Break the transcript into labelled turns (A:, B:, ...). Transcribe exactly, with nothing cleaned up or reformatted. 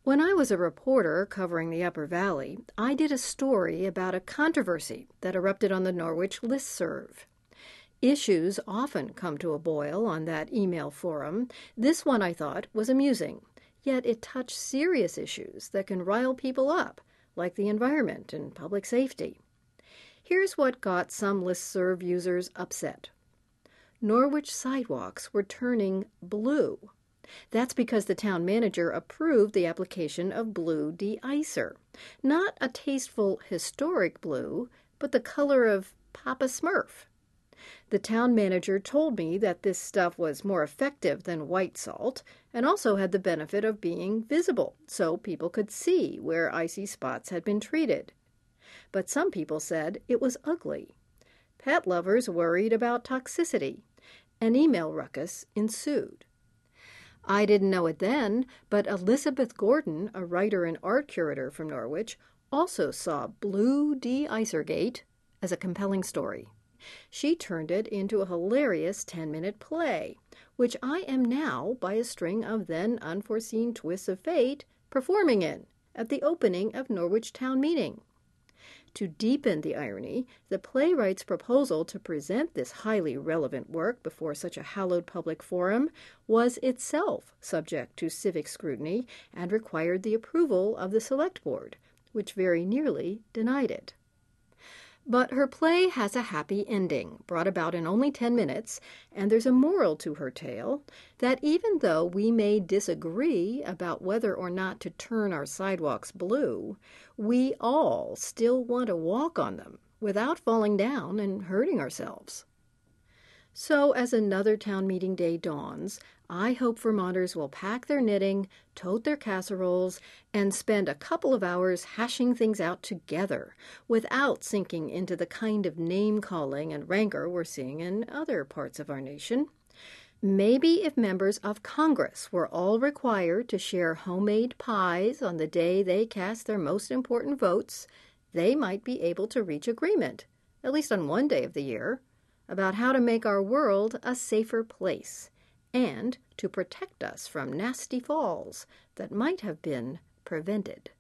A: When I was a reporter covering the Upper Valley, I did a story about a controversy that erupted on the Norwich listserv. Issues often come to a boil on that email forum. This one, I thought, was amusing, yet it touched serious issues that can rile people up, like the environment and public safety. Here's what got some listserv users upset. Norwich sidewalks were turning blue. That's because the town manager approved the application of blue de-icer. Not a tasteful historic blue, but the color of Papa Smurf. The town manager told me that this stuff was more effective than white salt and also had the benefit of being visible, so people could see where icy spots had been treated. But some people said it was ugly. Pet lovers worried about toxicity. An email ruckus ensued. I didn't know it then, but Elizabeth Gordon, a writer and art curator from Norwich, also saw Blue De-Icergate as a compelling story. She turned it into a hilarious ten-minute play, which I am now, by a string of then unforeseen twists of fate, performing in at the opening of Norwich Town Meeting. To deepen the irony, the playwright's proposal to present this highly relevant work before such a hallowed public forum was itself subject to civic scrutiny and required the approval of the Select Board, which very nearly denied it. But her play has a happy ending, brought about in only ten minutes, and there's a moral to her tale that even though we may disagree about whether or not to turn our sidewalks blue, we all still want to walk on them without falling down and hurting ourselves. So as another town meeting day dawns, I hope Vermonters will pack their knitting, tote their casseroles, and spend a couple of hours hashing things out together without sinking into the kind of name-calling and rancor we're seeing in other parts of our nation. Maybe if members of Congress were all required to share homemade pies on the day they cast their most important votes, they might be able to reach agreement, at least on one day of the year, about how to make our world a safer place and to protect us from nasty falls that might have been prevented.